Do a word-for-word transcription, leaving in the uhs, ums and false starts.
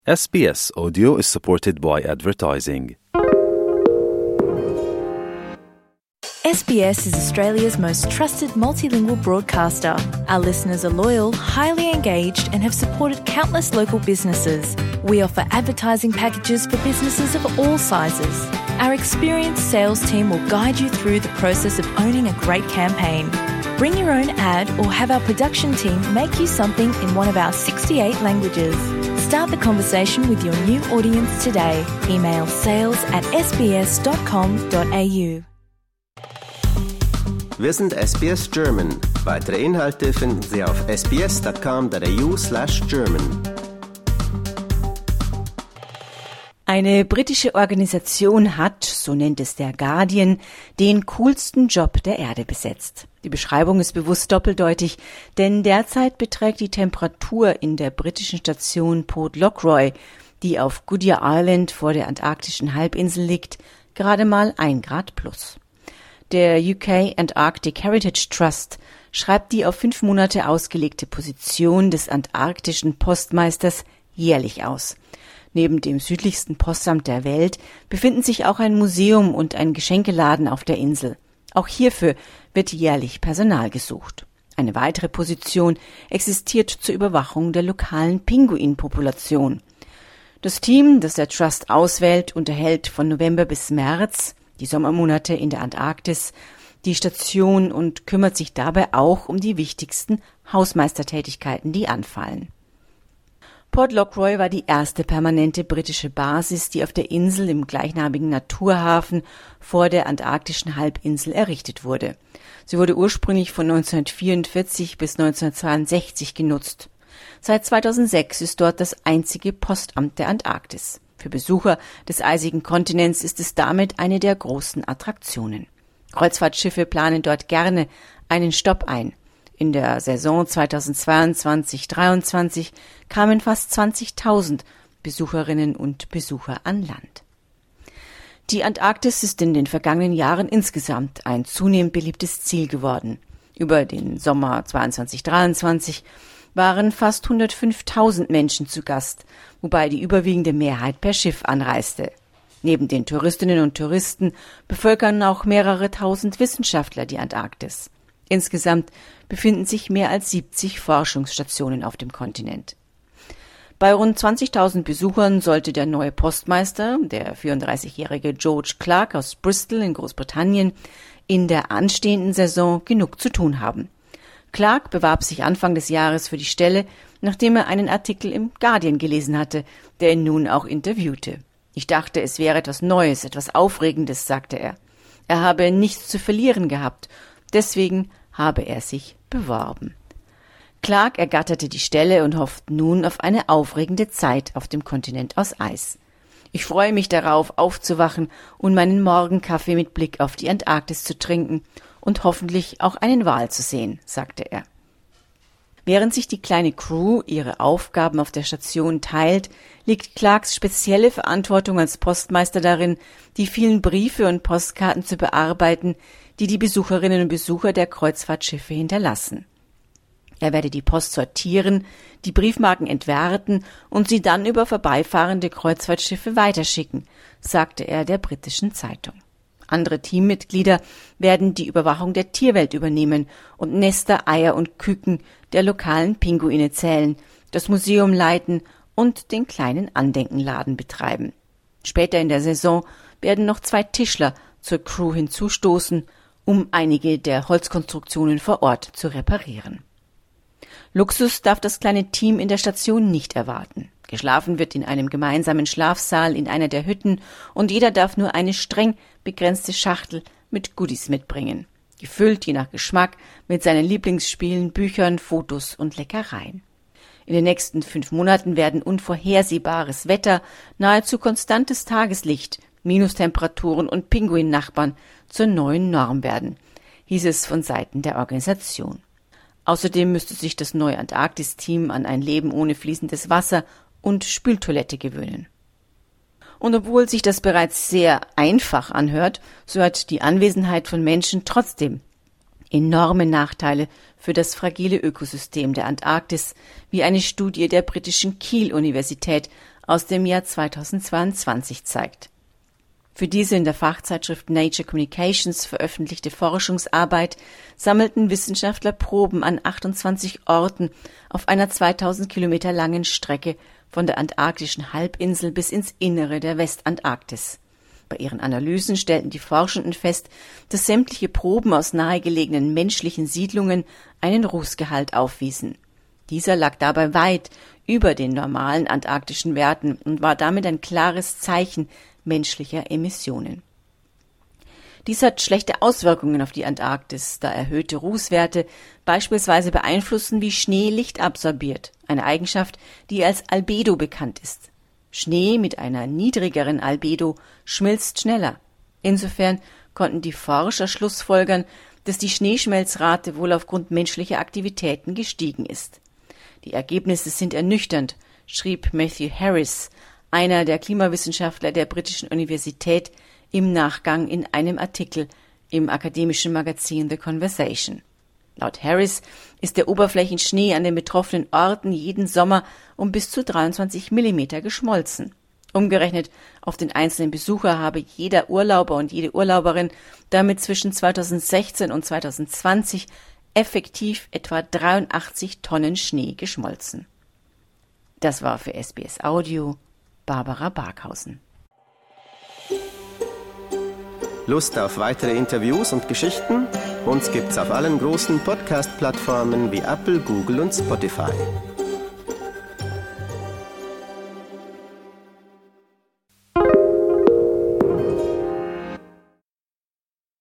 S B S Audio is supported by advertising. S B S is Australia's most trusted multilingual broadcaster. Our listeners are loyal, highly engaged, and have supported countless local businesses. We offer advertising packages for businesses of all sizes. Our experienced sales team will guide you through the process of owning a great campaign. Bring your own ad or have our production team make you something in one of our sixty-eight languages. Start the conversation with your new audience today. Email sales at s b s dot com dot a u. Wir sind S B S German. Weitere Inhalte finden Sie auf s b s dot com dot a u slash german. Eine britische Organisation hat, so nennt es der Guardian, den coolsten Job der Erde besetzt. Die Beschreibung ist bewusst doppeldeutig, denn derzeit beträgt die Temperatur in der britischen Station Port Lockroy, die auf Goodyear Island vor der antarktischen Halbinsel liegt, gerade mal ein Grad plus. Der U K Antarctic Heritage Trust schreibt die auf fünf Monate ausgelegte Position des antarktischen Postmeisters jährlich aus. Neben dem südlichsten Postamt der Welt befinden sich auch ein Museum und ein Geschenkeladen auf der Insel. Auch hierfür wird jährlich Personal gesucht. Eine weitere Position existiert zur Überwachung der lokalen Pinguinpopulation. Das Team, das der Trust auswählt, unterhält von November bis März, die Sommermonate in der Antarktis, die Station und kümmert sich dabei auch um die wichtigsten Hausmeistertätigkeiten, die anfallen. Port Lockroy war die erste permanente britische Basis, die auf der Insel im gleichnamigen Naturhafen vor der antarktischen Halbinsel errichtet wurde. Sie wurde ursprünglich von neunzehnhundertvierundvierzig bis neunzehnhundertzweiundsechzig genutzt. Seit zweitausendsechs ist dort das einzige Postamt der Antarktis. Für Besucher des eisigen Kontinents ist es damit eine der großen Attraktionen. Kreuzfahrtschiffe planen dort gerne einen Stopp ein. In der Saison zweitausendzweiundzwanzig dreiundzwanzig kamen fast zwanzigtausend Besucherinnen und Besucher an Land. Die Antarktis ist in den vergangenen Jahren insgesamt ein zunehmend beliebtes Ziel geworden. Über den Sommer zweiundzwanzig dreiundzwanzig waren fast hundertfünftausend Menschen zu Gast, wobei die überwiegende Mehrheit per Schiff anreiste. Neben den Touristinnen und Touristen bevölkern auch mehrere tausend Wissenschaftler die Antarktis. Insgesamt befinden sich mehr als siebzig Forschungsstationen auf dem Kontinent. Bei rund zwanzigtausend Besuchern sollte der neue Postmeister, der vierunddreißigjährige George Clark aus Bristol in Großbritannien, in der anstehenden Saison genug zu tun haben. Clark bewarb sich Anfang des Jahres für die Stelle, nachdem er einen Artikel im Guardian gelesen hatte, der ihn nun auch interviewte. Ich dachte, es wäre etwas Neues, etwas Aufregendes, sagte er. Er habe nichts zu verlieren gehabt, deswegen habe er sich beworben. Clark ergatterte die Stelle und hofft nun auf eine aufregende Zeit auf dem Kontinent aus Eis. Ich freue mich darauf, aufzuwachen und meinen Morgenkaffee mit Blick auf die Antarktis zu trinken und hoffentlich auch einen Wal zu sehen, sagte er. Während sich die kleine Crew ihre Aufgaben auf der Station teilt, liegt Clarks spezielle Verantwortung als Postmeister darin, die vielen Briefe und Postkarten zu bearbeiten, die die Besucherinnen und Besucher der Kreuzfahrtschiffe hinterlassen. Er werde die Post sortieren, die Briefmarken entwerten und sie dann über vorbeifahrende Kreuzfahrtschiffe weiterschicken, sagte er der britischen Zeitung. Andere Teammitglieder werden die Überwachung der Tierwelt übernehmen und Nester, Eier und Küken der lokalen Pinguine zählen, das Museum leiten und den kleinen Andenkenladen betreiben. Später in der Saison werden noch zwei Tischler zur Crew hinzustoßen, um einige der Holzkonstruktionen vor Ort zu reparieren. Luxus darf das kleine Team in der Station nicht erwarten. Geschlafen wird in einem gemeinsamen Schlafsaal in einer der Hütten und jeder darf nur eine streng begrenzte Schachtel mit Goodies mitbringen. Gefüllt, je nach Geschmack, mit seinen Lieblingsspielen, Büchern, Fotos und Leckereien. In den nächsten fünf Monaten werden unvorhersehbares Wetter, nahezu konstantes Tageslicht, Minustemperaturen und Pinguinnachbarn zur neuen Norm werden, hieß es von Seiten der Organisation. Außerdem müsste sich das neue Antarktis-Team an ein Leben ohne fließendes Wasser und Spültoilette gewöhnen. Und obwohl sich das bereits sehr einfach anhört, so hat die Anwesenheit von Menschen trotzdem enorme Nachteile für das fragile Ökosystem der Antarktis, wie eine Studie der britischen Keele-Universität aus dem Jahr zweitausendzweiundzwanzig zeigt. Für diese in der Fachzeitschrift Nature Communications veröffentlichte Forschungsarbeit sammelten Wissenschaftler Proben an achtundzwanzig Orten auf einer zweitausend Kilometer langen Strecke von der antarktischen Halbinsel bis ins Innere der Westantarktis. Bei ihren Analysen stellten die Forschenden fest, dass sämtliche Proben aus nahegelegenen menschlichen Siedlungen einen Rußgehalt aufwiesen. Dieser lag dabei weit über den normalen antarktischen Werten und war damit ein klares Zeichen menschlicher Emissionen. Dies hat schlechte Auswirkungen auf die Antarktis, da erhöhte Rußwerte beispielsweise beeinflussen, wie Schnee Licht absorbiert, eine Eigenschaft, die als Albedo bekannt ist. Schnee mit einer niedrigeren Albedo schmilzt schneller. Insofern konnten die Forscher schlussfolgern, dass die Schneeschmelzrate wohl aufgrund menschlicher Aktivitäten gestiegen ist. Die Ergebnisse sind ernüchternd, schrieb Matthew Harris, einer der Klimawissenschaftler der britischen Universität, im Nachgang in einem Artikel im akademischen Magazin The Conversation. Laut Harris ist der Oberflächenschnee an den betroffenen Orten jeden Sommer um bis zu dreiundzwanzig Millimeter geschmolzen. Umgerechnet auf den einzelnen Besucher habe jeder Urlauber und jede Urlauberin damit zwischen zweitausendsechzehn und zweitausendzwanzig effektiv etwa dreiundachtzig Tonnen Schnee geschmolzen. Das war für S B S Audio Barbara Barkhausen. Lust auf weitere Interviews und Geschichten? Uns gibt's auf allen großen Podcast-Plattformen wie Apple, Google und Spotify.